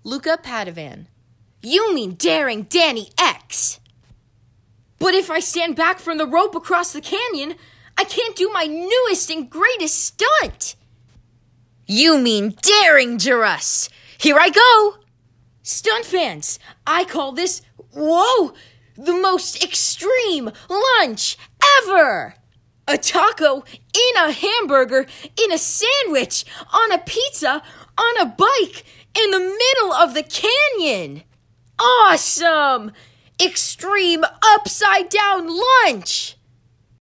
Luca Padovan. You mean Daring Danny X. But if I stand back from the rope across the canyon, I can't do my newest and greatest stunt. You mean Daring Jerus. Here I go. Stunt fans, I call this, the most extreme lunch ever. A taco, in a hamburger, in a sandwich, on a pizza, on a bike, in the middle of the canyon. Awesome! Extreme upside down lunch!